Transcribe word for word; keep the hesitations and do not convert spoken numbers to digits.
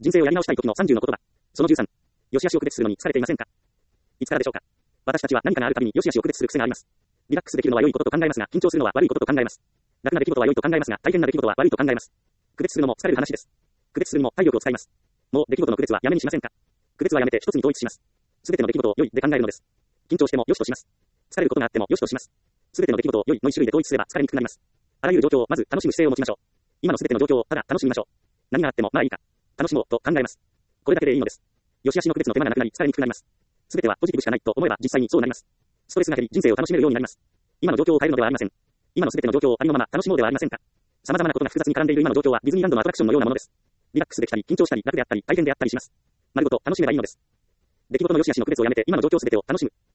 人生をやり直したい時のさんじゅうの言葉。そのじゅうさん。良し悪しを区別するのに疲れていませんか？いつからでしょうか。私たちは何かがあるたびに良し悪しを区別する癖があります。リラックスできるのは良いことと考えますが、緊張するのは悪いことと考えます。楽な出来事は良いと考えますが、大変な出来事は悪いと考えます。区別するのも疲れる話です。区別するにも体力を使います。もう出来事の区別はやめにしませんか？区別はやめて一つに統一します。すべての出来事を良いで考えるのです。緊張しても良しとします。疲れることがあっても良しとします。すべての出来事を良いの一種類で統一すれば疲れにくくなります。あらゆる状況をまず楽しむ姿勢を持ちましょう。今のすべての状況をただ楽しみましょう。何があってもまあいいか。楽しもうと考えます。これだけでいいのです。良し悪しの区別の手間がなくなり疲れにくくなります。すべてはポジティブしかないと思えば実際にそうなります。ストレスが減り人生を楽しめるようになります。今の状況を変えるのではありません。今のすべての状況をありのまま楽しもうではありませんか。様々なことが複雑に絡んでいる今の状況はディズニーランドのアトラクションのようなものです。リラックスできたり緊張したり楽であったり大変であったりします。丸ごと楽しめばいいのです。出来事の良し悪しの区別をやめて今の状況すべてを楽しむ。